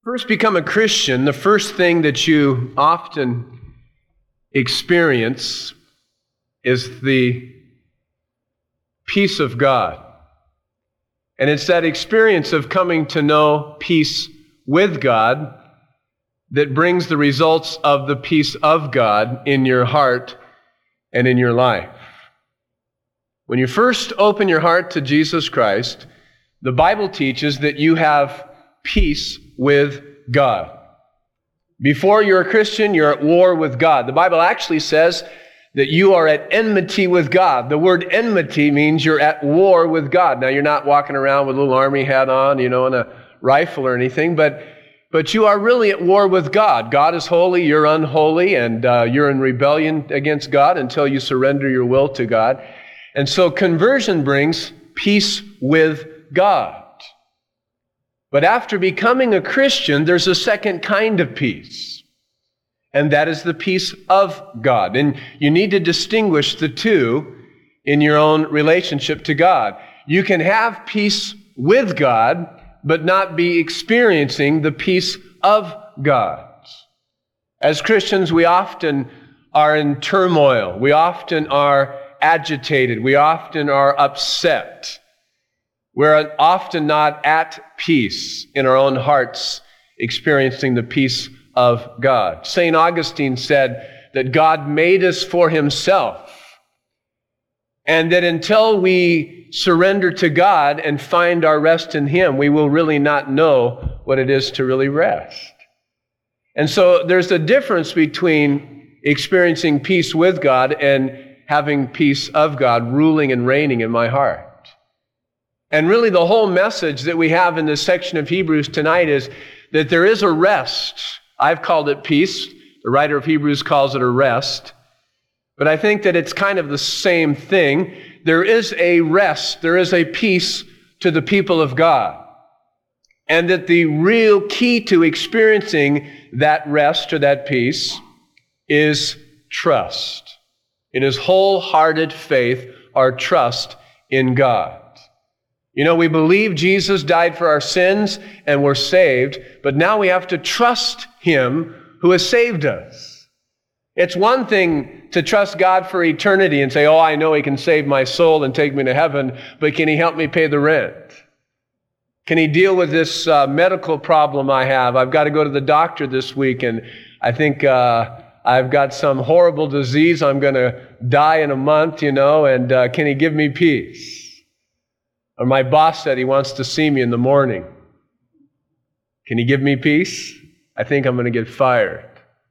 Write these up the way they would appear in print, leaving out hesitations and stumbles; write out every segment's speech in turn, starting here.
First become a Christian, the first thing that you often experience is the peace of God. And it's that experience of coming to know peace with God that brings the results of the peace of God in your heart and in your life. When you first open your heart to Jesus Christ, the Bible teaches that you have peace with God. Before you're a Christian, you're at war with God. The Bible actually says that you are at enmity with God. The word enmity means you're at war with God. Now, you're not walking around with a little army hat on, and a rifle or anything, but you are really at war with God. God is holy, you're unholy, and you're in rebellion against God until you surrender your will to God. And so conversion brings peace with God. But after becoming a Christian, there's a second kind of peace, and that is the peace of God. And you need to distinguish the two in your own relationship to God. You can have peace with God, but not be experiencing the peace of God. As Christians, we often are in turmoil. We often are agitated. We often are upset. We're often not at peace in our own hearts, experiencing the peace of God. St. Augustine said that God made us for himself, and that until we surrender to God and find our rest in him, we will really not know what it is to really rest. And so there's a difference between experiencing peace with God and having peace of God ruling and reigning in my heart. And really the whole message that we have in this section of Hebrews tonight is that there is a rest. I've called it peace. The writer of Hebrews calls it a rest. But I think that it's kind of the same thing. There is a rest. There is a peace to the people of God. And that the real key to experiencing that rest or that peace is trust. It is wholehearted faith or trust in God. We believe Jesus died for our sins and we're saved, but now we have to trust him who has saved us. It's one thing to trust God for eternity and say, I know he can save my soul and take me to heaven, but can he help me pay the rent? Can he deal with this medical problem I have? I've got to go to the doctor this week, and I think I've got some horrible disease. I'm going to die in a month, and can he give me peace? Or my boss said he wants to see me in the morning. Can he give me peace? I think I'm going to get fired.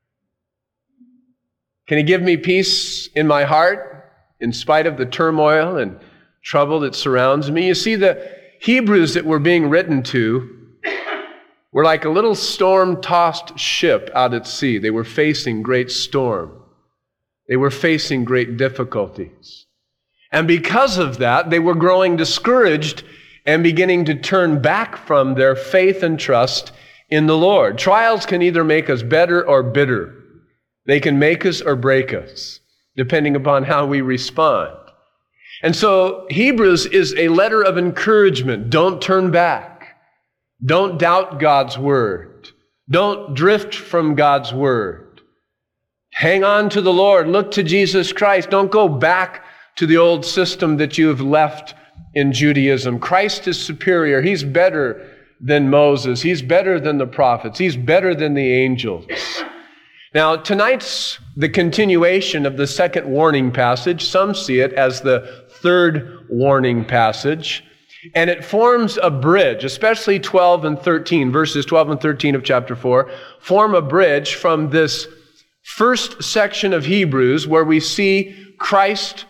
Can he give me peace in my heart in spite of the turmoil and trouble that surrounds me? You see, the Hebrews that were being written to were like a little storm-tossed ship out at sea. They were facing great storm. They were facing great difficulties. And because of that, they were growing discouraged and beginning to turn back from their faith and trust in the Lord. Trials can either make us better or bitter. They can make us or break us, depending upon how we respond. And so Hebrews is a letter of encouragement. Don't turn back. Don't doubt God's word. Don't drift from God's word. Hang on to the Lord. Look to Jesus Christ. Don't go back to the old system that you have left in Judaism. Christ is superior. He's better than Moses. He's better than the prophets. He's better than the angels. Now, tonight's the continuation of the second warning passage. Some see it as the third warning passage. And it forms a bridge, especially 12 and 13, verses 12 and 13 of chapter 4, form a bridge from this first section of Hebrews where we see Christ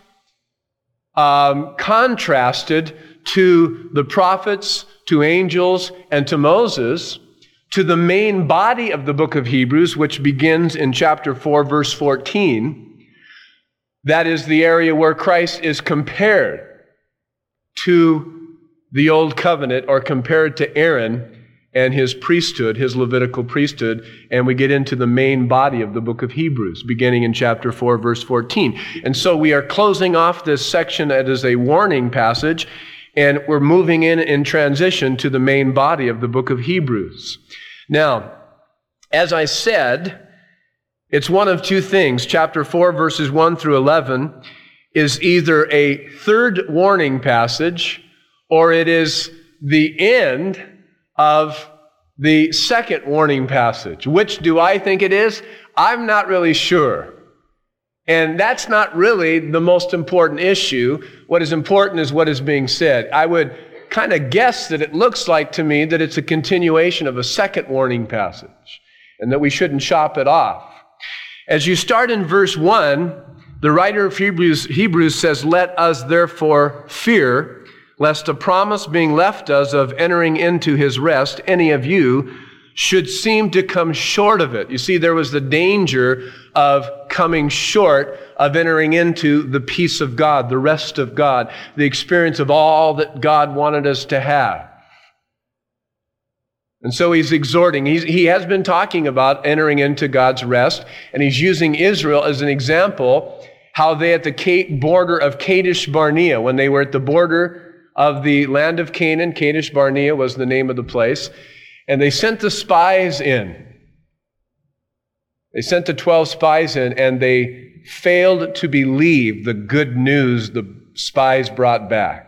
contrasted to the prophets, to angels, and to Moses, to the main body of the book of Hebrews, which begins in chapter 4, verse 14. That is the area where Christ is compared to the old covenant, or compared to Aaron and his priesthood, his Levitical priesthood, and we get into the main body of the book of Hebrews, beginning in chapter 4, verse 14. And so we are closing off this section that is a warning passage, and we're moving in transition to the main body of the book of Hebrews. Now, as I said, it's one of two things. Chapter 4, verses 1 through 11 is either a third warning passage or it is the end of the second warning passage. Which do I think it is? I'm not really sure. And that's not really the most important issue. What is important is what is being said. I would kind of guess that it looks like to me that it's a continuation of a second warning passage and that we shouldn't chop it off. As you start in verse 1, the writer of Hebrews says, "Let us therefore fear, lest a promise being left us of entering into his rest, any of you should seem to come short of it." You see, there was the danger of coming short of entering into the peace of God, the rest of God, the experience of all that God wanted us to have. And so he's exhorting. He has been talking about entering into God's rest, and he's using Israel as an example, how they at the border of Kadesh Barnea, when they were at the border of the land of Canaan, Kadesh Barnea was the name of the place, and they sent the spies in. They sent the 12 spies in, and they failed to believe the good news the spies brought back.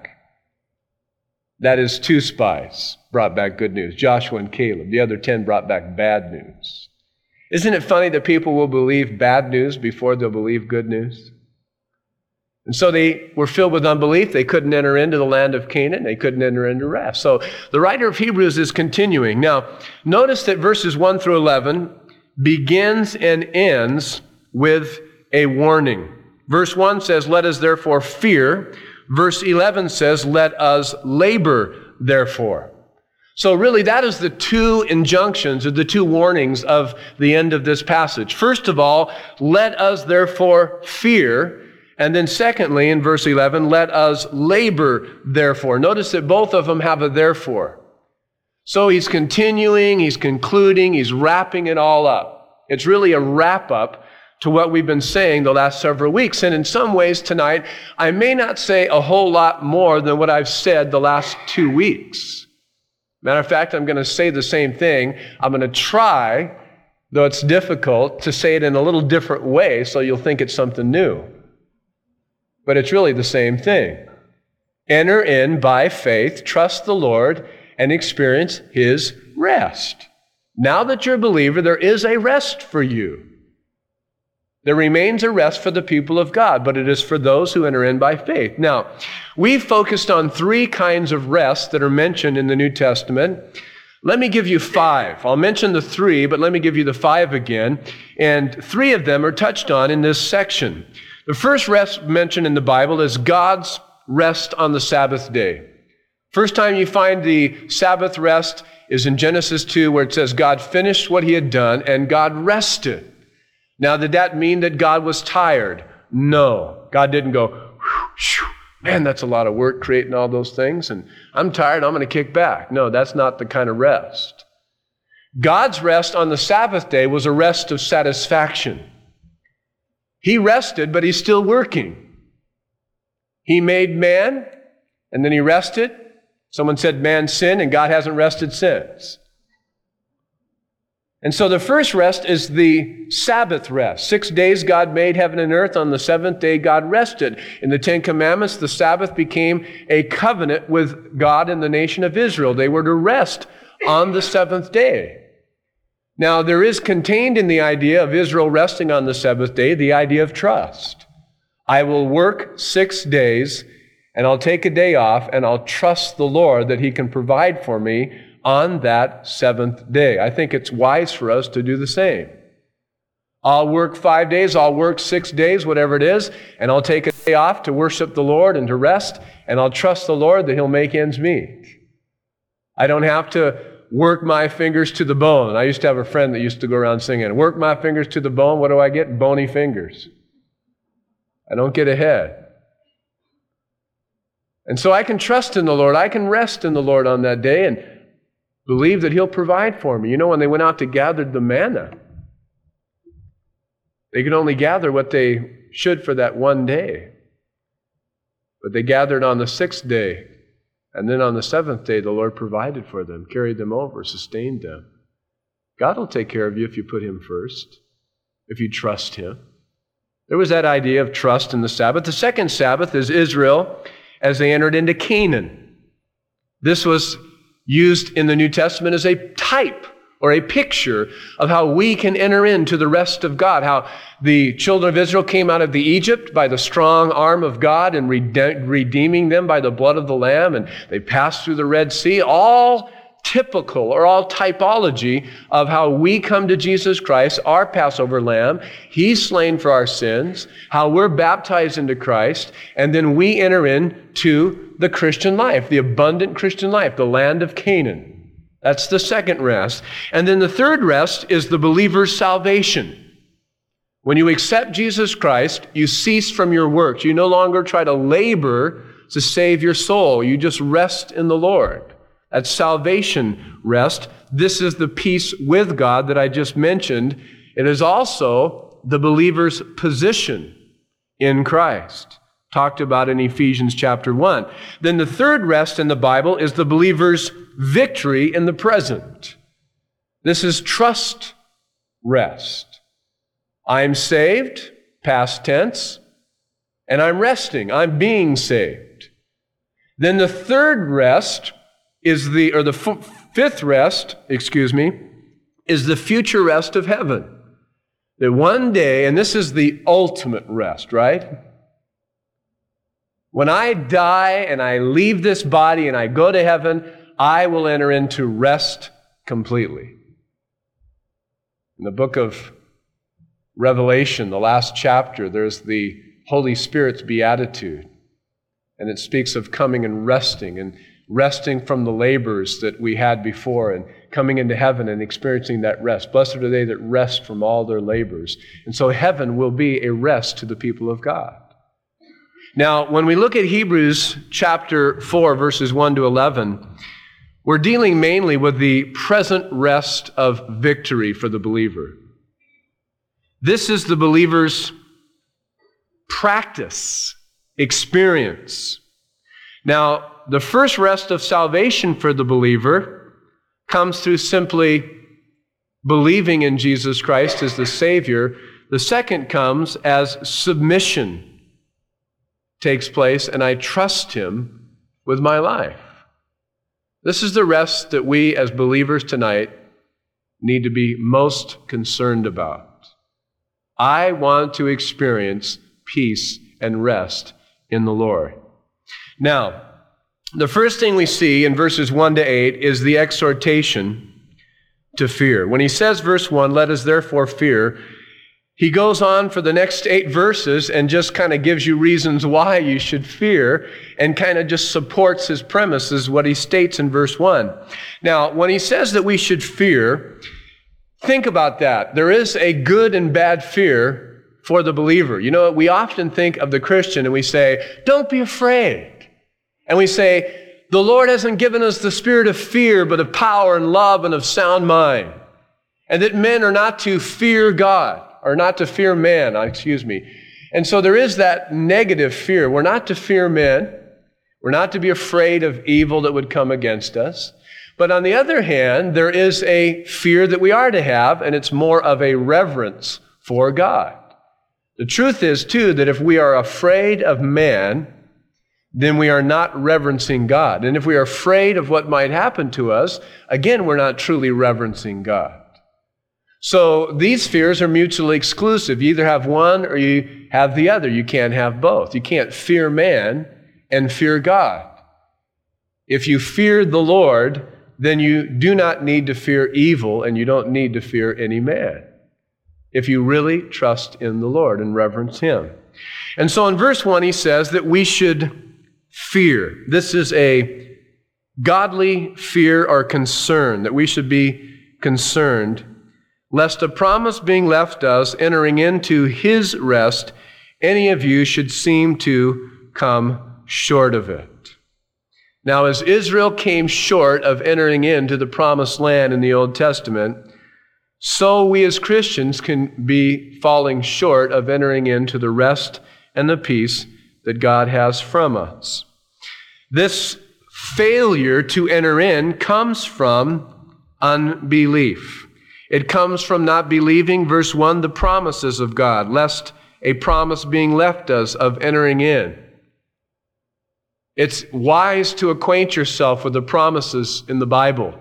That is, 2 spies brought back good news, Joshua and Caleb. The other 10 brought back bad news. Isn't it funny that people will believe bad news before they'll believe good news? And so they were filled with unbelief. They couldn't enter into the land of Canaan. They couldn't enter into rest. So the writer of Hebrews is continuing. Now, notice that verses 1 through 11 begins and ends with a warning. Verse 1 says, "Let us therefore fear." Verse 11 says, "Let us labor therefore." So really that is the two injunctions or the two warnings of the end of this passage. First of all, let us therefore fear. And then secondly, in verse 11, let us labor therefore. Notice that both of them have a therefore. So he's continuing, he's concluding, he's wrapping it all up. It's really a wrap up to what we've been saying the last several weeks. And in some ways tonight, I may not say a whole lot more than what I've said the last 2 weeks. Matter of fact, I'm going to say the same thing. I'm going to try, though it's difficult, to say it in a little different way so you'll think it's something new. But it's really the same thing. Enter in by faith, trust the Lord, and experience his rest. Now that you're a believer, there is a rest for you. There remains a rest for the people of God, but it is for those who enter in by faith. Now, we've focused on 3 kinds of rest that are mentioned in the New Testament. Let me give you 5. I'll mention the 3, but let me give you the 5 again. And 3 of them are touched on in this section. The first rest mentioned in the Bible is God's rest on the Sabbath day. First time you find the Sabbath rest is in Genesis 2, where it says God finished what he had done and God rested. Now, did that mean that God was tired? No. God didn't go, man, that's a lot of work creating all those things, and I'm tired, I'm going to kick back. No, that's not the kind of rest. God's rest on the Sabbath day was a rest of satisfaction. He rested, but he's still working. He made man, and then he rested. Someone said man sinned, and God hasn't rested since. And so the first rest is the Sabbath rest. 6 days God made heaven and earth. On the 7th day God rested. In the 10 Commandments, the Sabbath became a covenant with God and the nation of Israel. They were to rest on the 7th day. Now, there is contained in the idea of Israel resting on the 7th day the idea of trust. I will work 6 days, and I'll take a day off, and I'll trust the Lord that he can provide for me on that 7th day. I think it's wise for us to do the same. I'll work 5 days, I'll work 6 days, whatever it is, and I'll take a day off to worship the Lord and to rest, and I'll trust the Lord that he'll make ends meet. I don't have to work my fingers to the bone. I used to have a friend that used to go around singing, work my fingers to the bone, what do I get? Bony fingers. I don't get ahead. And so I can trust in the Lord, I can rest in the Lord on that day, and believe that he'll provide for me. You know, when they went out to gather the manna, they could only gather what they should for that one day. But they gathered on the 6th day. And then on the 7th day, the Lord provided for them, carried them over, sustained them. God will take care of you if you put Him first, if you trust Him. There was that idea of trust in the Sabbath. The second Sabbath is Israel as they entered into Canaan. This was used in the New Testament as a type or a picture of how we can enter into the rest of God, how the children of Israel came out of the Egypt by the strong arm of God and redeeming them by the blood of the Lamb, and they passed through the Red Sea, all typical or all typology of how we come to Jesus Christ, our Passover Lamb. He's slain for our sins, how we're baptized into Christ, and then we enter into the Christian life, the abundant Christian life, the land of Canaan. That's the second rest. And then the third rest is the believer's salvation. When you accept Jesus Christ, you cease from your works. You no longer try to labor to save your soul. You just rest in the Lord. That's salvation rest. This is the peace with God that I just mentioned. It is also the believer's position in Christ, talked about in Ephesians chapter 1. Then the third rest in the Bible is the believer's victory in the present. This is trust rest. I'm saved, past tense, and I'm resting. I'm being saved. Then the third rest is fifth rest, is the future rest of heaven. That one day, and this is the ultimate rest, right? When I die and I leave this body and I go to heaven, I will enter into rest completely. In the book of Revelation, the last chapter, there's the Holy Spirit's beatitude. And it speaks of coming and resting from the labors that we had before and coming into heaven and experiencing that rest. Blessed are they that rest from all their labors. And so heaven will be a rest to the people of God. Now, when we look at Hebrews chapter 4, verses 1 to 11, we're dealing mainly with the present rest of victory for the believer. This is the believer's practice, experience. Now, the first rest of salvation for the believer comes through simply believing in Jesus Christ as the Savior. The second comes as submission takes place, and I trust Him with my life. This is the rest that we as believers tonight need to be most concerned about. I want to experience peace and rest in the Lord. Now, the first thing we see in verses 1 to 8 is the exhortation to fear. When he says, verse 1, let us therefore fear, he goes on for the next 8 verses and just kind of gives you reasons why you should fear and kind of just supports his premises, what he states in verse 1. Now, when he says that we should fear, think about that. There is a good and bad fear for the believer. You know, we often think of the Christian and we say, don't be afraid. And we say, the Lord hasn't given us the spirit of fear, but of power and love and of sound mind. And that men are not to fear God, or not to fear man, And so there is that negative fear. We're not to fear men. We're not to be afraid of evil that would come against us. But on the other hand, there is a fear that we are to have, and it's more of a reverence for God. The truth is, too, that if we are afraid of man, then we are not reverencing God. And if we are afraid of what might happen to us, again, we're not truly reverencing God. So these fears are mutually exclusive. You either have one or you have the other. You can't have both. You can't fear man and fear God. If you fear the Lord, then you do not need to fear evil and you don't need to fear any man, if you really trust in the Lord and reverence Him. And so in verse 1, he says that we should fear. This is a godly fear or concern, that we should be concerned, lest a promise being left us, entering into His rest, any of you should seem to come short of it. Now, as Israel came short of entering into the promised land in the Old Testament, so we as Christians can be falling short of entering into the rest and the peace that God has from us. This failure to enter in comes from unbelief. It comes from not believing, verse 1, the promises of God, lest a promise being left us of entering in. It's wise to acquaint yourself with the promises in the Bible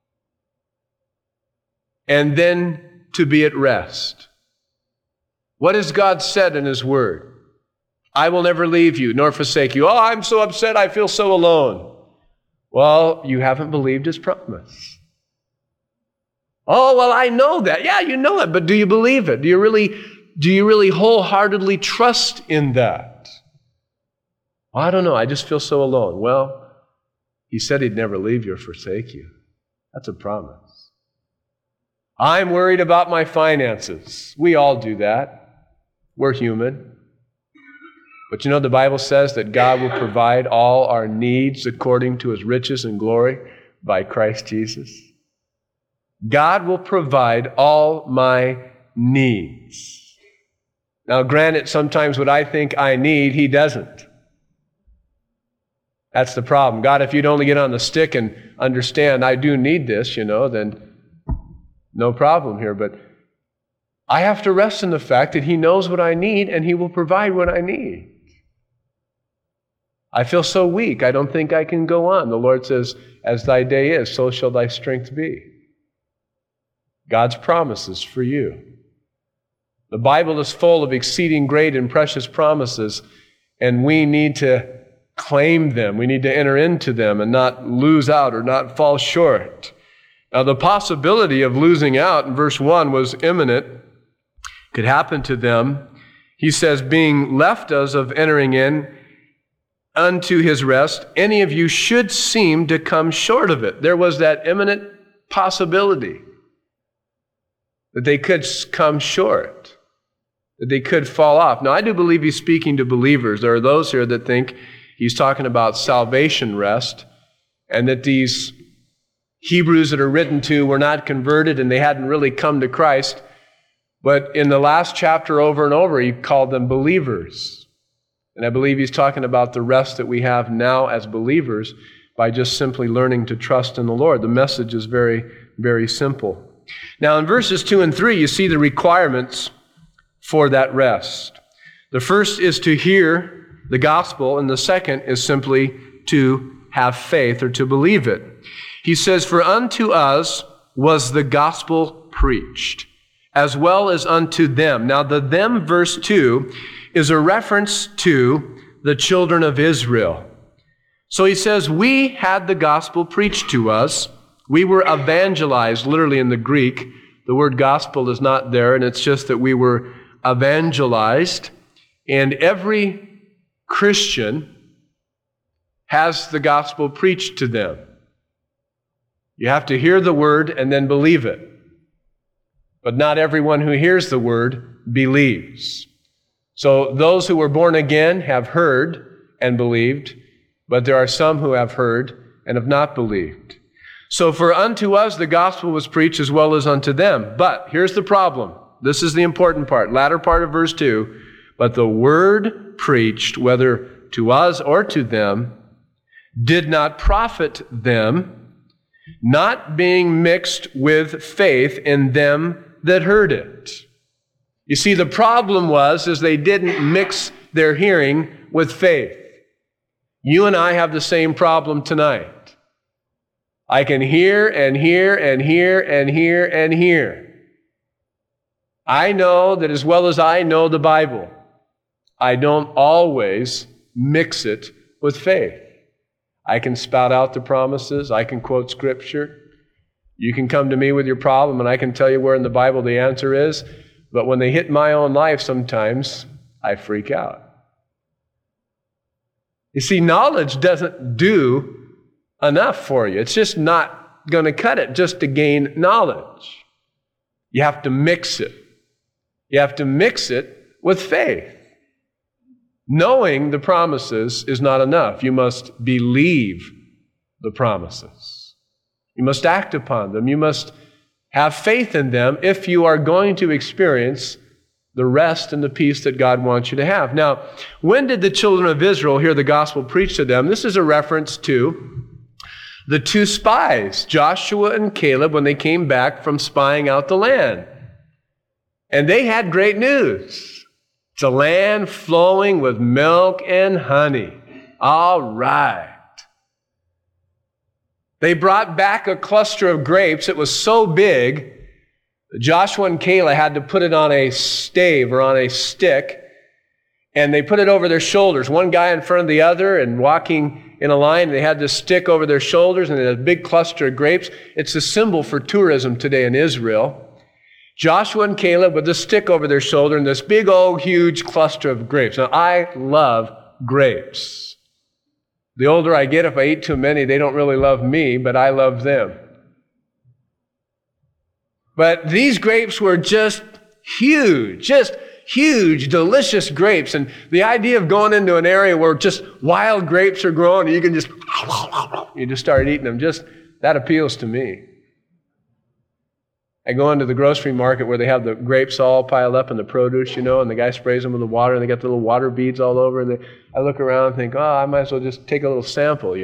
and then to be at rest. What has God said in His Word? I will never leave you nor forsake you. Oh, I'm so upset, I feel so alone. Well, you haven't believed His promise. Oh, well, I know that. Yeah, you know it, but do you believe it? Do you really wholeheartedly trust in that? Well, I don't know, I just feel so alone. Well, He said He'd never leave you or forsake you. That's a promise. I'm worried about my finances. We all do that. We're human. But you know, the Bible says that God will provide all our needs according to His riches and glory by Christ Jesus. God will provide all my needs. Now, granted, sometimes what I think I need, He doesn't. That's the problem. God, if you'd only get on the stick and understand I do need this, then no problem here. But I have to rest in the fact that He knows what I need and He will provide what I need. I feel so weak, I don't think I can go on. The Lord says, as thy day is, so shall thy strength be. God's promises for you. The Bible is full of exceeding great and precious promises, and we need to claim them. We need to enter into them and not lose out or not fall short. Now, the possibility of losing out in verse 1 was imminent. Could happen to them. He says, being left us of entering in unto His rest, any of you should seem to come short of it. There was that imminent possibility that they could come short, that they could fall off. Now, I do believe He's speaking to believers. There are those here that think He's talking about salvation rest, and that these Hebrews that are written to were not converted and they hadn't really come to Christ. But in the last chapter over and over, He called them believers. And I believe He's talking about the rest that we have now as believers by just simply learning to trust in the Lord. The message is very, very simple. Now, in verses 2 and 3, you see the requirements for that rest. The first is to hear the gospel, and the second is simply to have faith or to believe it. He says, for unto us was the gospel preached, as well as unto them. Now, the them, verse 2, is a reference to the children of Israel. So he says, we had the gospel preached to us. We were evangelized, literally in the Greek. The word gospel is not there, and it's just that we were evangelized. And every Christian has the gospel preached to them. You have to hear the word and then believe it. But not everyone who hears the word believes. So those who were born again have heard and believed, but there are some who have heard and have not believed. So for unto us the gospel was preached as well as unto them. But here's the problem. This is the important part, latter part of verse 2. But the word preached, whether to us or to them, did not profit them, not being mixed with faith in them that heard it. You see, the problem is they didn't mix their hearing with faith. You and I have the same problem tonight. I can hear and hear and hear and hear and hear. I know that as well as I know the Bible, I don't always mix it with faith. I can spout out the promises. I can quote Scripture. You can come to me with your problem, and I can tell you where in the Bible the answer is. But when they hit my own life, sometimes I freak out. You see, knowledge doesn't do enough for you. It's just not going to cut it just to gain knowledge. You have to mix it. You have to mix it with faith. Knowing the promises is not enough. You must believe the promises. You must act upon them. You must have faith in them if you are going to experience the rest and the peace that God wants you to have. Now, when did the children of Israel hear the gospel preached to them? This is a reference to The two spies, Joshua and Caleb, when they came back from spying out the land. And they had great news. It's a land flowing with milk and honey. All right. They brought back a cluster of grapes. It was so big, Joshua and Caleb had to put it on a stave or on a stick, and they put it over their shoulders, one guy in front of the other, and walking in a line. They had this stick over their shoulders, and a big cluster of grapes. It's a symbol for tourism today in Israel. Joshua and Caleb with the stick over their shoulder and this big old huge cluster of grapes. Now, I love grapes. The older I get, if I eat too many, they don't really love me, but I love them. But these grapes were just huge, delicious grapes. And the idea of going into an area where just wild grapes are growing and you can just start eating them, that appeals to me. I go into the grocery market where they have the grapes all piled up in the produce, and the guy sprays them with the water and they got the little water beads all over. And I look around and think, I might as well just take a little sample,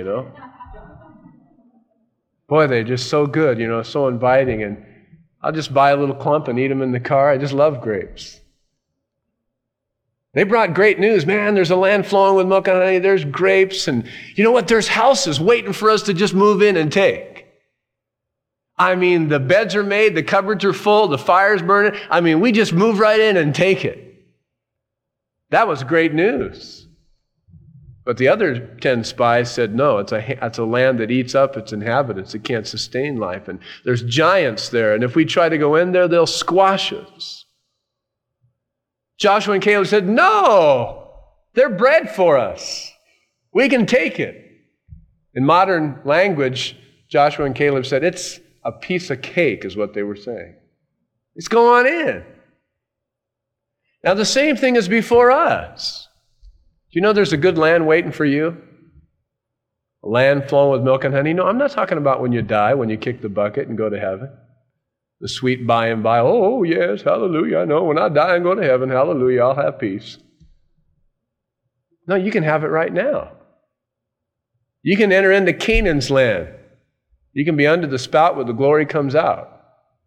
Boy, they're just so good, so inviting. And I'll just buy a little clump and eat them in the car. I just love grapes. They brought great news. Man, there's a land flowing with milk and honey. There's grapes. And you know what? There's houses waiting for us to just move in and take. I mean, the beds are made, the cupboards are full, the fire's burning. I mean, we just move right in and take it. That was great news. But the other 10 spies said, no, it's a land that eats up its inhabitants. It can't sustain life. And there's giants there. And if we try to go in there, they'll squash us. Joshua and Caleb said, no, they're bread for us. We can take it. In modern language, Joshua and Caleb said, it's a piece of cake is what they were saying. Let's go on in. Now the same thing is before us. Do you know there's a good land waiting for you? A land flowing with milk and honey? No, I'm not talking about when you die, when you kick the bucket and go to heaven. The sweet by and by, oh yes, hallelujah, I know. When I die and go to heaven, hallelujah, I'll have peace. No, you can have it right now. You can enter into Canaan's land. You can be under the spout where the glory comes out.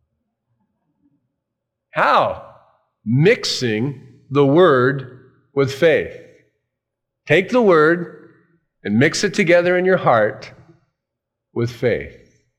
How? Mixing the word with faith. Take the word and mix it together in your heart with faith.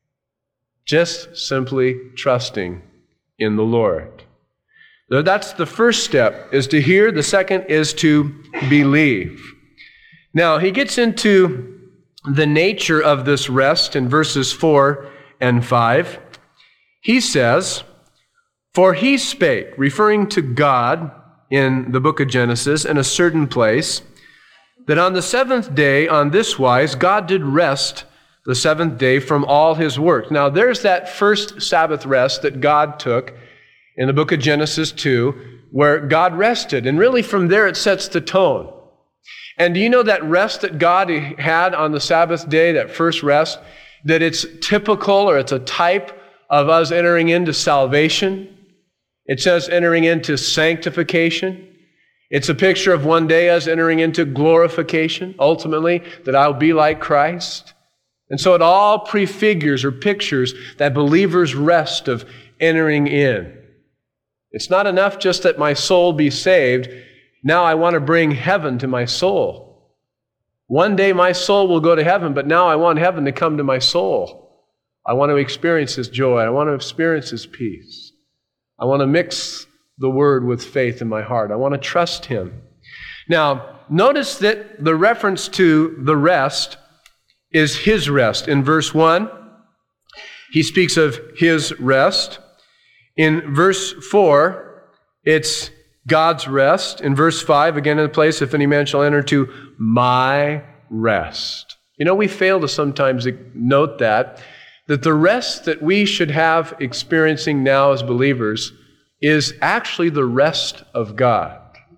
Just simply trusting in the Lord. That's the first step, is to hear. The second is to believe. Now, he gets into the nature of this rest in verses 4 and 5. He says, for he spake, referring to God in the book of Genesis in a certain place, that on the seventh day, on this wise, God did rest the seventh day from all his work. Now, there's that first Sabbath rest that God took in the book of Genesis 2, where God rested. And really from there it sets the tone. And do you know that rest that God had on the Sabbath day, that first rest, that it's typical or it's a type of us entering into salvation? It says entering into sanctification. It's a picture of one day us entering into glorification, ultimately, that I'll be like Christ. And so it all prefigures or pictures that believer's rest of entering in. It's not enough just that my soul be saved. Now I want to bring heaven to my soul. One day my soul will go to heaven, but now I want heaven to come to my soul. I want to experience His joy. I want to experience His peace. I want to mix the Word with faith in my heart. I want to trust Him. Now, notice that the reference to the rest is His rest. In verse 1, he speaks of His rest. In verse 4, it's God's rest. In verse 5, again in the place, if any man shall enter to my rest. You know, we fail to sometimes note that the rest that we should have experiencing now as believers is actually the rest of God.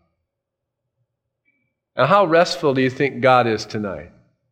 Now, how restful do you think God is tonight?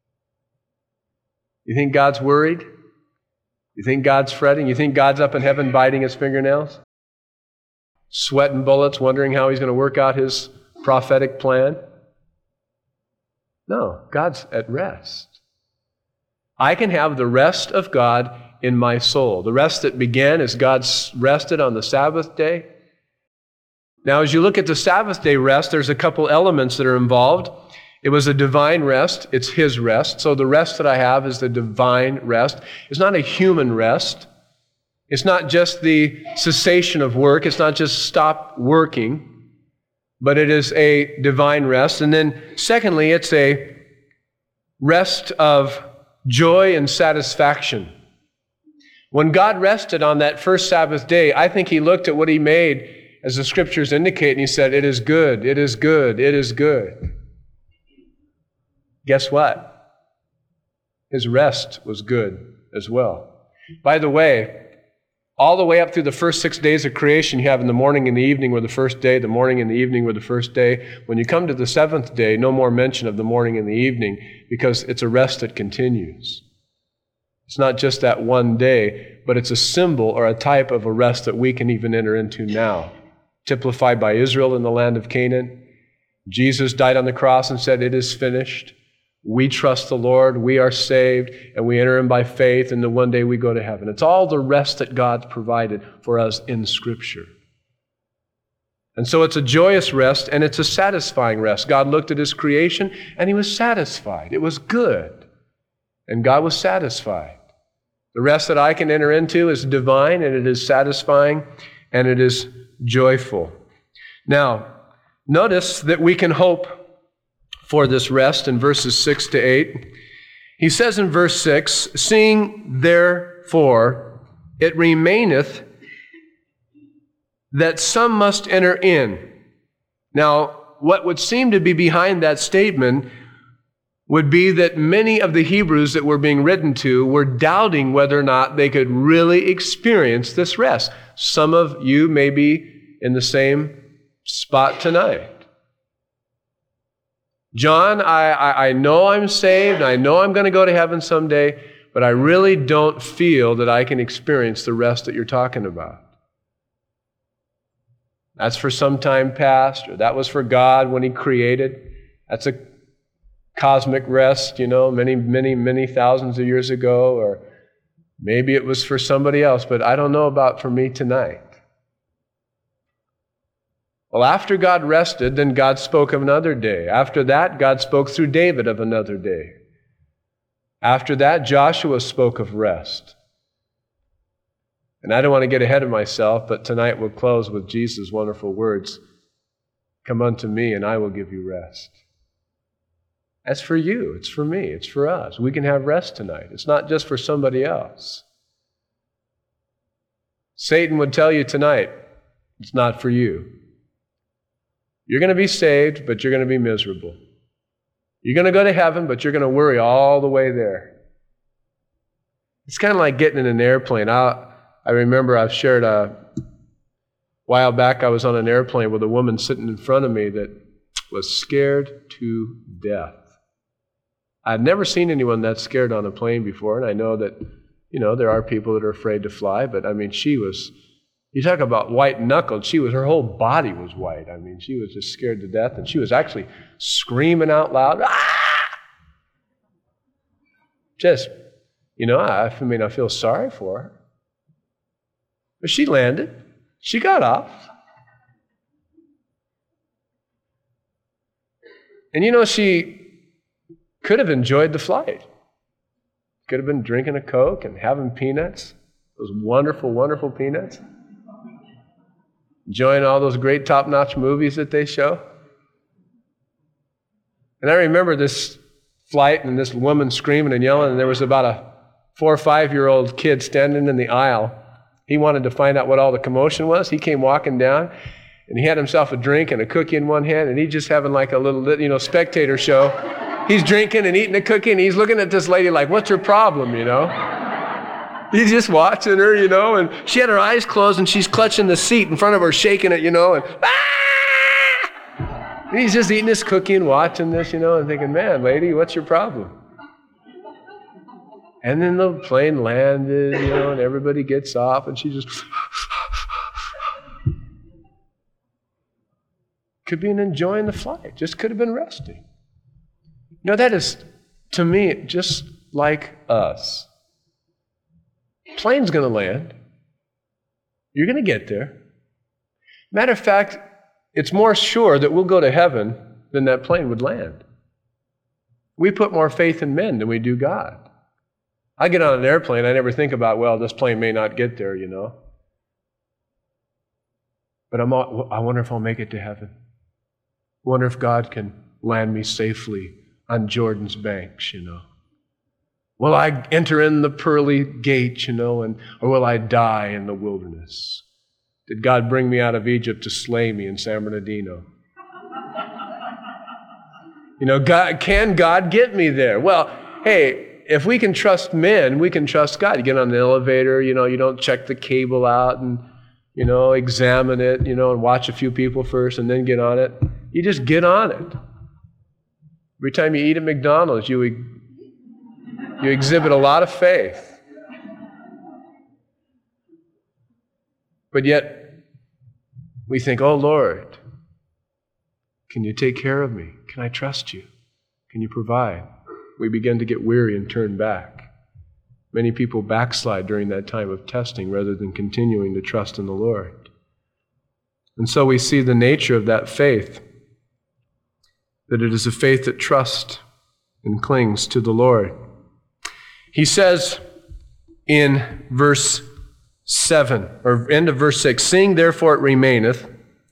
You think God's worried? You think God's fretting? You think God's up in heaven biting his fingernails? Sweating bullets, wondering how he's going to work out his prophetic plan? No, God's at rest. I can have the rest of God in my soul. The rest that began as God rested on the Sabbath day. Now, as you look at the Sabbath day rest, there's a couple elements that are involved. It was a divine rest. It's His rest. So the rest that I have is the divine rest. It's not a human rest. It's not just the cessation of work. It's not just stop working, but it is a divine rest. And then secondly, it's a rest of joy and satisfaction. When God rested on that first Sabbath day, I think He looked at what He made, as the Scriptures indicate, and He said, "It is good, it is good, it is good." Guess what? His rest was good as well. By the way, all the way up through the first 6 days of creation, you have in the morning and the evening were the first day, the morning and the evening were the first day. When you come to the seventh day, no more mention of the morning and the evening, because it's a rest that continues. It's not just that one day, but it's a symbol or a type of a rest that we can even enter into now. Typified by Israel in the land of Canaan. Jesus died on the cross and said, "It is finished." We trust the Lord, we are saved, and we enter in by faith, and then one day we go to heaven. It's all the rest that God's provided for us in Scripture. And so it's a joyous rest, and it's a satisfying rest. God looked at His creation, and He was satisfied. It was good, and God was satisfied. The rest that I can enter into is divine, and it is satisfying, and it is joyful. Now, notice that we can hope for this rest in verses 6 to 8. He says in verse 6, "Seeing therefore it remaineth that some must enter in." Now, what would seem to be behind that statement would be that many of the Hebrews that were being written to were doubting whether or not they could really experience this rest. Some of you may be in the same spot tonight. John, I know I'm saved, I know I'm going to go to heaven someday, but I really don't feel that I can experience the rest that you're talking about. That's for some time past, or that was for God when He created. That's a cosmic rest, many thousands of years ago, or maybe it was for somebody else, but I don't know about for me tonight. Well, after God rested, then God spoke of another day. After that, God spoke through David of another day. After that, Joshua spoke of rest. And I don't want to get ahead of myself, but tonight we'll close with Jesus' wonderful words, "Come unto me, and I will give you rest." That's for you. It's for me. It's for us. We can have rest tonight. It's not just for somebody else. Satan would tell you tonight, it's not for you. You're going to be saved, but you're going to be miserable. You're going to go to heaven, but you're going to worry all the way there. It's kind of like getting in an airplane. I remember I've shared a while back I was on an airplane with a woman sitting in front of me that was scared to death. I've never seen anyone that scared on a plane before, and I know that, there are people that are afraid to fly, but she was, you talk about white-knuckled, her whole body was white. She was just scared to death, and she was actually screaming out loud, "Ah!" Just, I feel sorry for her. But she landed. She got off. And she could have enjoyed the flight. Could have been drinking a Coke and having peanuts, those wonderful, wonderful peanuts. Enjoying all those great top-notch movies that they show. And I remember this flight and this woman screaming and yelling, and there was about a 4 or 5-year-old kid standing in the aisle. He wanted to find out what all the commotion was. He came walking down, and he had himself a drink and a cookie in one hand, and he's just having like a little, spectator show. He's drinking and eating a cookie, and he's looking at this lady like, "What's her problem, He's just watching her, and she had her eyes closed, and she's clutching the seat in front of her, shaking it, and And he's just eating his cookie and watching this, and thinking, "Man, lady, what's your problem?" And then the plane landed, and everybody gets off, and she just could be enjoying the flight, just could have been resting. That is, to me, just like us. Plane's going to land. You're going to get there. Matter of fact, it's more sure that we'll go to heaven than that plane would land. We put more faith in men than we do God. I get on an airplane, I never think about, well, this plane may not get there, you know. But I wonder if I'll make it to heaven. I wonder if God can land me safely on Jordan's banks, you know. Will I enter in the pearly gate, you know, or will I die in the wilderness? Did God bring me out of Egypt to slay me in San Bernardino? You know, can God get me there? Well, hey, if we can trust men, we can trust God. You get on the elevator, you know, you don't check the cable out and, you know, examine it, you know, and watch a few people first and then get on it. You just get on it. Every time you eat at McDonald's, you exhibit a lot of faith. But yet, we think, oh Lord, can you take care of me? Can I trust you? Can you provide? We begin to get weary and turn back. Many people backslide during that time of testing rather than continuing to trust in the Lord. And so we see the nature of that faith, that it is a faith that trusts and clings to the Lord. He says in verse 7, or end of verse 6, seeing therefore it remaineth,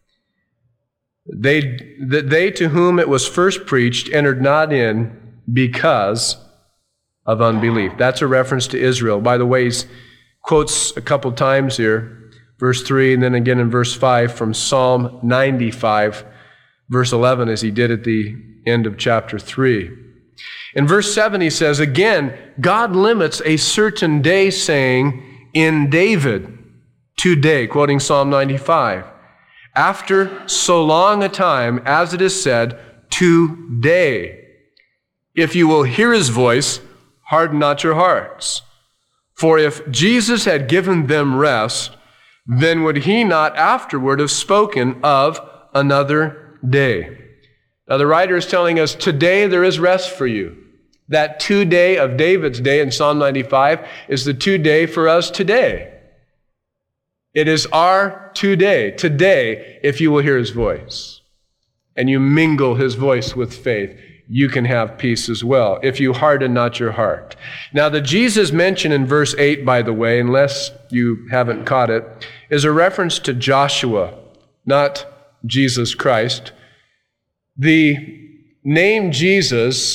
that they to whom it was first preached entered not in because of unbelief. That's a reference to Israel. By the way, he quotes a couple times here, verse 3 and then again in verse 5 from Psalm 95, verse 11, as he did at the end of chapter 3. In verse 7 he says, again, God limits a certain day, saying, in David, today, quoting Psalm 95, after so long a time, as it is said, today, if you will hear his voice, harden not your hearts. For if Jesus had given them rest, then would he not afterward have spoken of another day? Now the writer is telling us today there is rest for you. That today of David's day in Psalm 95 is the today for us today. It is our today. Today, if you will hear his voice and you mingle his voice with faith, you can have peace as well, if you harden not your heart. Now, the Jesus mentioned in verse 8, by the way, unless you haven't caught it, is a reference to Joshua, not Jesus Christ. The name Jesus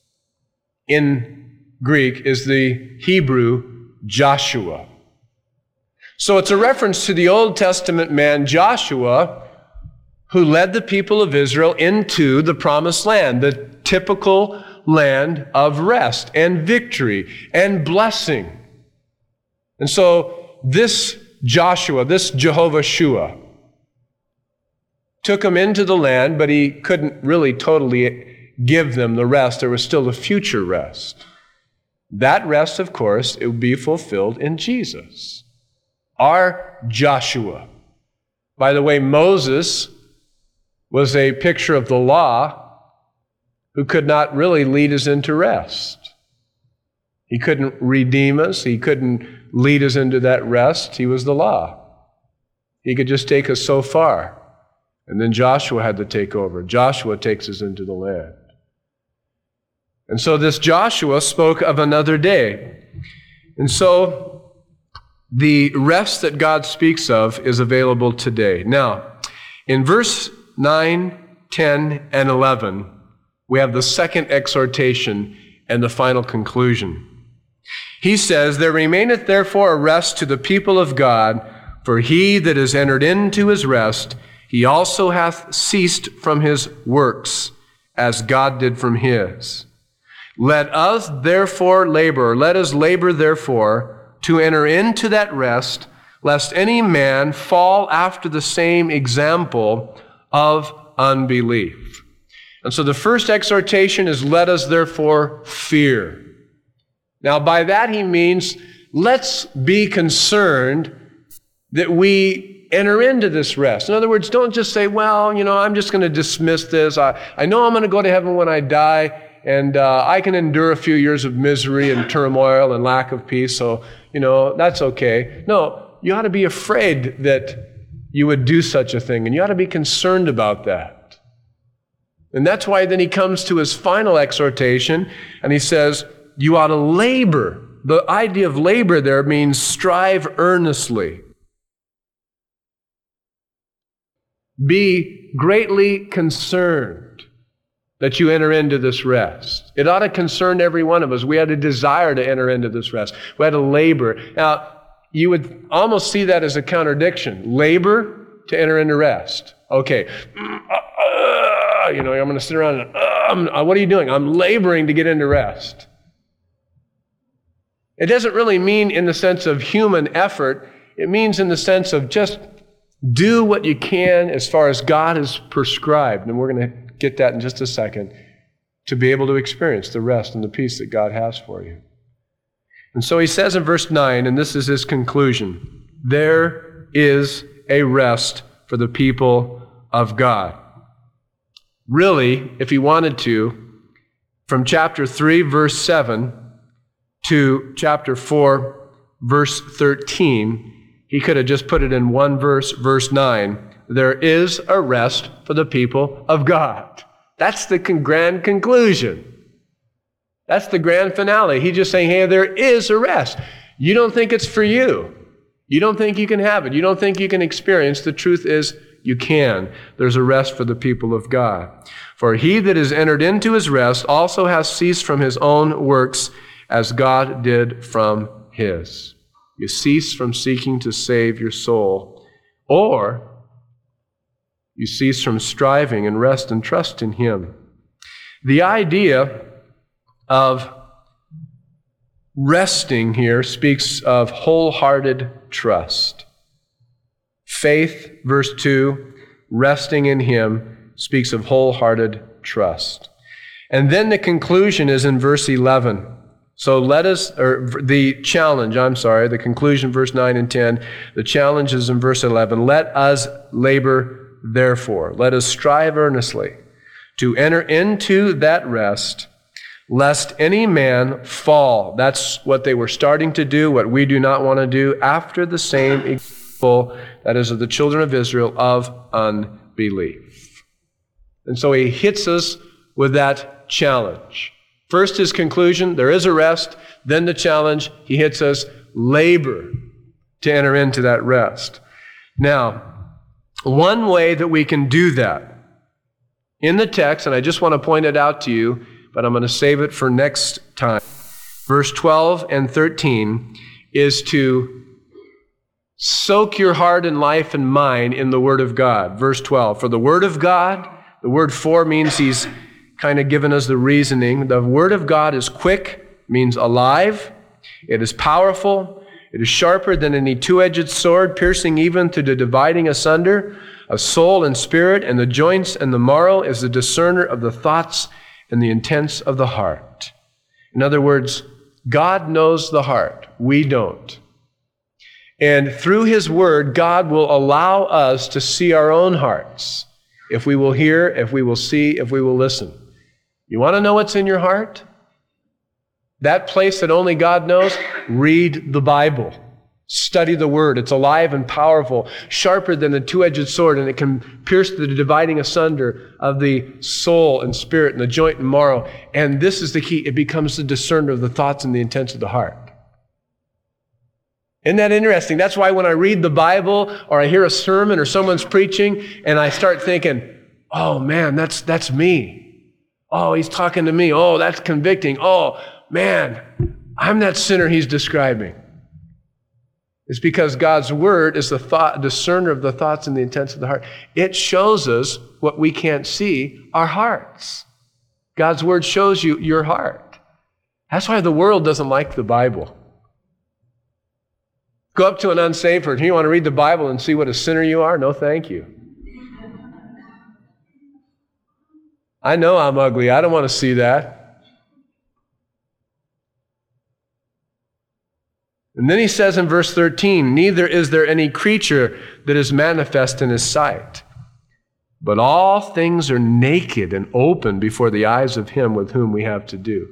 in Greek is the Hebrew Joshua. So it's a reference to the Old Testament man Joshua, who led the people of Israel into the promised land, the typical land of rest and victory and blessing. And so this Joshua, this Jehovah Shua, took them into the land, but he couldn't really totally give them the rest. There was still a future rest. That rest, of course, it would be fulfilled in Jesus, our Joshua. By the way, Moses was a picture of the law who could not really lead us into rest. He couldn't redeem us. He couldn't lead us into that rest. He was the law. He could just take us so far. And then Joshua had to take over. Joshua takes us into the land. And so this Joshua spoke of another day. And so the rest that God speaks of is available today. Now, in verse 9, 10, and 11, we have the second exhortation and the final conclusion. He says, there remaineth therefore a rest to the people of God, for he that is entered into his rest, he also hath ceased from his works, as God did from his. Let us labor therefore to enter into that rest, lest any man fall after the same example of unbelief. And so the first exhortation is, let us therefore fear. Now by that he means, let's be concerned that we enter into this rest. In other words, don't just say, well, I'm just going to dismiss this. I know I'm going to go to heaven when I die, and I can endure a few years of misery and turmoil and lack of peace, so, that's okay. No, you ought to be afraid that you would do such a thing, and you ought to be concerned about that. And that's why then he comes to his final exhortation, and he says, you ought to labor. The idea of labor there means strive earnestly. Be greatly concerned that you enter into this rest. It ought to concern every one of us. We had a desire to enter into this rest. We had to labor. Now, you would almost see that as a contradiction. Labor to enter into rest. Okay. I'm going to sit around and, what are you doing? I'm laboring to get into rest. It doesn't really mean in the sense of human effort. It means in the sense of just do what you can as far as God has prescribed. And we're going to get that in just a second, to be able to experience the rest and the peace that God has for you. And so he says in verse 9, and this is his conclusion, there is a rest for the people of God. Really, if he wanted to, from chapter 3, verse 7 to chapter 4, verse 13, he could have just put it in one verse, verse 9. There is a rest for the people of God. That's the grand conclusion. That's the grand finale. He's just saying, hey, there is a rest. You don't think it's for you. You don't think you can have it. You don't think you can experience. The truth is, you can. There's a rest for the people of God. For he that is entered into his rest also has ceased from his own works, as God did from his. You cease from seeking to save your soul, or you cease from striving and rest and trust in him. The idea of resting here speaks of wholehearted trust. Faith, verse 2, resting in him, speaks of wholehearted trust. And then the conclusion is in verse 11. So the conclusion, verse 9 and 10, the challenge is in verse 11. Let us labor, therefore. Let us strive earnestly to enter into that rest, lest any man fall. That's what they were starting to do, what we do not want to do, after the same example, that is of the children of Israel, of unbelief. And so he hits us with that challenge. First, his conclusion, there is a rest. Then the challenge, he hits us, labor to enter into that rest. Now, one way that we can do that in the text, and I just want to point it out to you, but I'm going to save it for next time. Verse 12 and 13 is to soak your heart and life and mind in the Word of God. Verse 12, for the Word of God, the word for means he's kind of given us the reasoning. The Word of God is quick, means alive. It is powerful. It is sharper than any two-edged sword, piercing even to the dividing asunder of soul and spirit, and the joints and the marrow, is the discerner of the thoughts and the intents of the heart. In other words, God knows the heart. We don't. And through his word, God will allow us to see our own hearts. If we will hear, if we will see, if we will listen. You want to know what's in your heart? That place that only God knows? Read the Bible. Study the Word. It's alive and powerful, sharper than a two-edged sword, and it can pierce the dividing asunder of the soul and spirit and the joint and marrow. And this is the key. It becomes the discerner of the thoughts and the intents of the heart. Isn't that interesting? That's why when I read the Bible or I hear a sermon or someone's preaching and I start thinking, oh man, that's me. Oh, he's talking to me. Oh, that's convicting. Oh, man, I'm that sinner he's describing. It's because God's Word is the discerner of the thoughts and the intents of the heart. It shows us what we can't see, our hearts. God's Word shows you your heart. That's why the world doesn't like the Bible. Go up to an unsaved person. You want to read the Bible and see what a sinner you are? No, thank you. I know I'm ugly. I don't want to see that. And then he says in verse 13, neither is there any creature that is manifest in his sight. But all things are naked and open before the eyes of him with whom we have to do.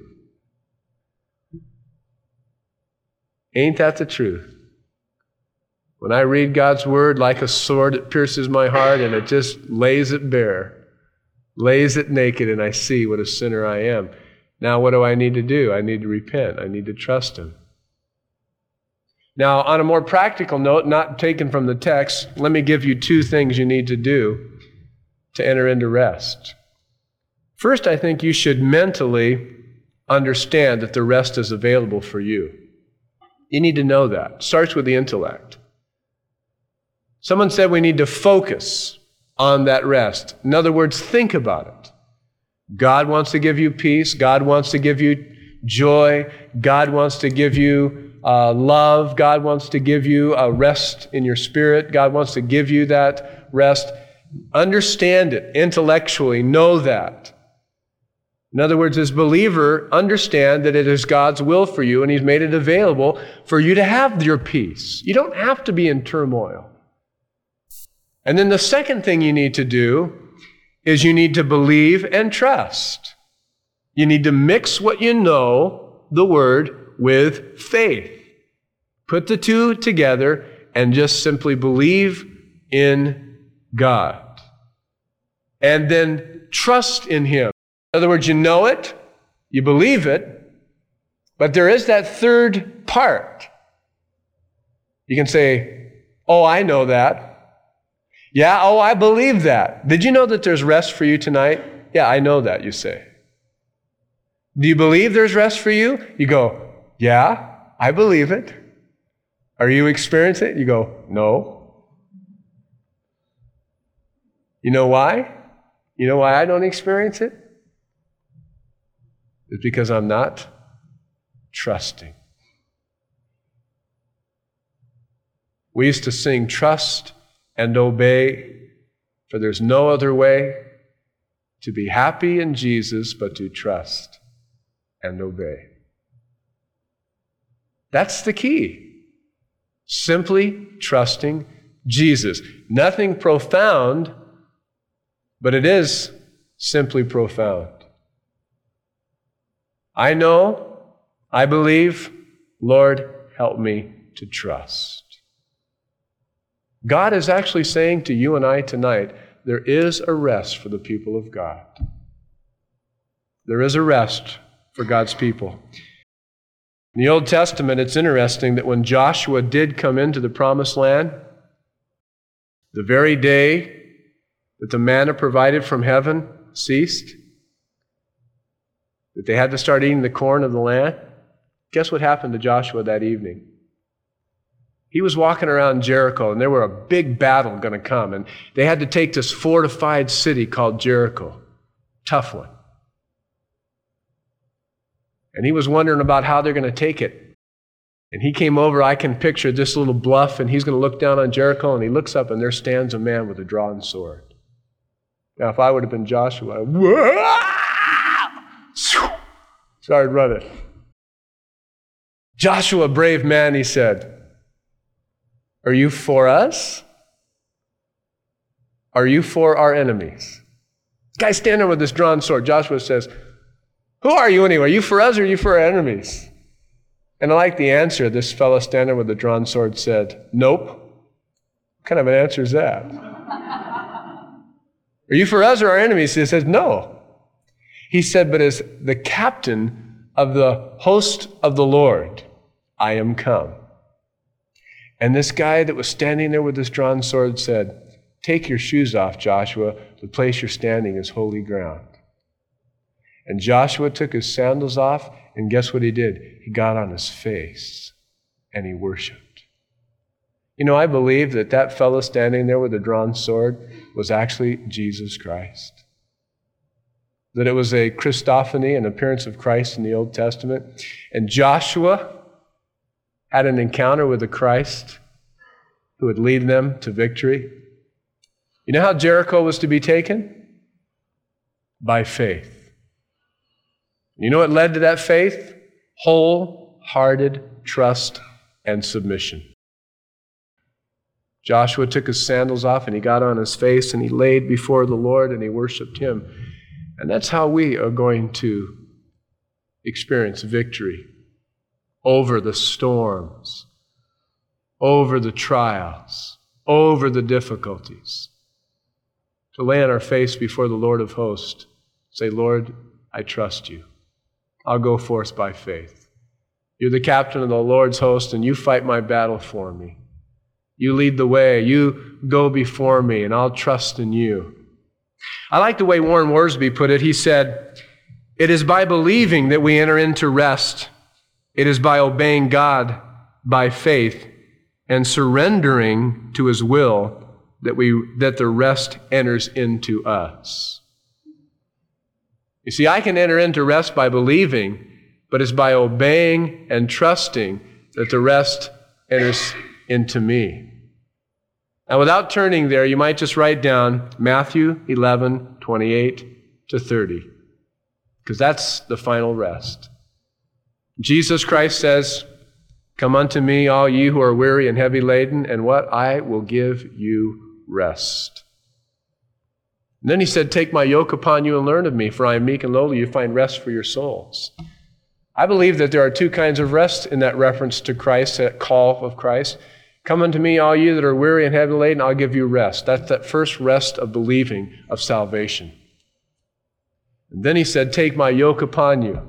Ain't that the truth? When I read God's word like a sword, it pierces my heart and it just lays it bare, lays it naked, and I see what a sinner I am. Now what do I need to do? I need to repent. I need to trust him. Now, on a more practical note, not taken from the text, let me give you two things you need to do to enter into rest. First, I think you should mentally understand that the rest is available for you. You need to know that. It starts with the intellect. Someone said we need to focus on that rest. In other words, think about it. God wants to give you peace. God wants to give you joy. God wants to give you love. God wants to give you a rest in your spirit. God wants to give you that rest. Understand it intellectually. Know that. In other words, as a believer, understand that it is God's will for you, and he's made it available for you to have your peace. You don't have to be in turmoil. And then the second thing you need to do is you need to believe and trust. You need to mix what you know, the Word, with faith. Put the two together and just simply believe in God. And then trust in him. In other words, you know it, you believe it, but there is that third part. You can say, oh, I know that. Yeah, oh, I believe that. Did you know that there's rest for you tonight? Yeah, I know that, you say. Do you believe there's rest for you? You go, yeah, I believe it. Are you experiencing it? You go, no. You know why? You know why I don't experience it? It's because I'm not trusting. We used to sing, trust and obey, for there's no other way to be happy in Jesus but to trust and obey. That's the key. Simply trusting Jesus. Nothing profound, but it is simply profound. I know, I believe, Lord, help me to trust. God is actually saying to you and I tonight, there is a rest for the people of God. There is a rest for God's people. In the Old Testament, it's interesting that when Joshua did come into the Promised Land, the very day that the manna provided from heaven ceased, that they had to start eating the corn of the land, guess what happened to Joshua that evening? He was walking around Jericho, and there were a big battle going to come, and they had to take this fortified city called Jericho. Tough one. And he was wondering about how they're going to take it. And he came over, I can picture this little bluff, and he's going to look down on Jericho, and he looks up, and there stands a man with a drawn sword. Now, if I would have been Joshua, started running. Joshua, brave man, he said, are you for us? Are you for our enemies? This guy's standing there with this drawn sword. Joshua says, who are you anyway? Are you for us or are you for our enemies? And I like the answer. This fellow standing there with the drawn sword said, nope. What kind of an answer is that? Are you for us or our enemies? He says, no. He said, but as the captain of the host of the Lord, I am come. And this guy that was standing there with this drawn sword said, take your shoes off, Joshua. The place you're standing is holy ground. And Joshua took his sandals off, and guess what he did? He got on his face, and he worshiped. You know, I believe that that fellow standing there with a drawn sword was actually Jesus Christ. That it was a Christophany, an appearance of Christ in the Old Testament. And Joshua had an encounter with the Christ who would lead them to victory. You know how Jericho was to be taken? By faith. You know what led to that faith? Wholehearted trust and submission. Joshua took his sandals off and he got on his face and he laid before the Lord and he worshiped him. And that's how we are going to experience victory over the storms, over the trials, over the difficulties. To lay on our face before the Lord of hosts, say, Lord, I trust you. I'll go forth by faith. You're the captain of the Lord's host and you fight my battle for me. You lead the way. You go before me, and I'll trust in you. I like the way Warren Worsby put it. He said, it is by believing that we enter into rest. It is by obeying God by faith and surrendering to His will that the rest enters into us. You see, I can enter into rest by believing, but it's by obeying and trusting that the rest enters into me. Now, without turning there, you might just write down Matthew 11:28-30, because that's the final rest. Jesus Christ says, come unto me, all ye who are weary and heavy laden, and what? I will give you rest. And then he said, take my yoke upon you and learn of me, for I am meek and lowly. You find rest for your souls. I believe that there are two kinds of rest in that reference to Christ, that call of Christ. Come unto me, all you that are weary and heavy laden, I'll give you rest. That's that first rest of believing, of salvation. And then he said, take my yoke upon you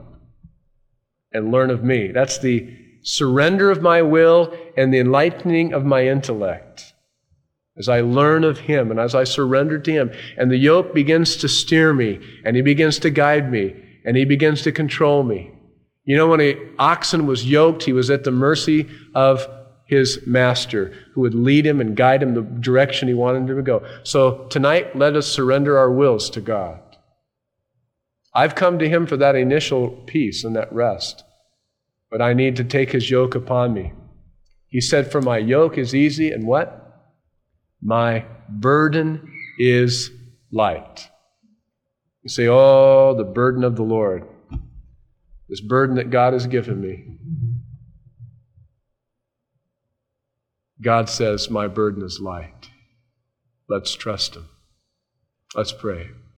and learn of me. That's the surrender of my will and the enlightening of my intellect. As I learn of Him and as I surrender to Him, and the yoke begins to steer me, and He begins to guide me, and He begins to control me. You know, when an oxen was yoked, he was at the mercy of his master, who would lead him and guide him the direction he wanted him to go. So tonight, let us surrender our wills to God. I've come to Him for that initial peace and that rest, but I need to take His yoke upon me. He said, for my yoke is easy, and what? My burden is light. You say, oh, the burden of the Lord. This burden that God has given me. God says, my burden is light. Let's trust Him. Let's pray.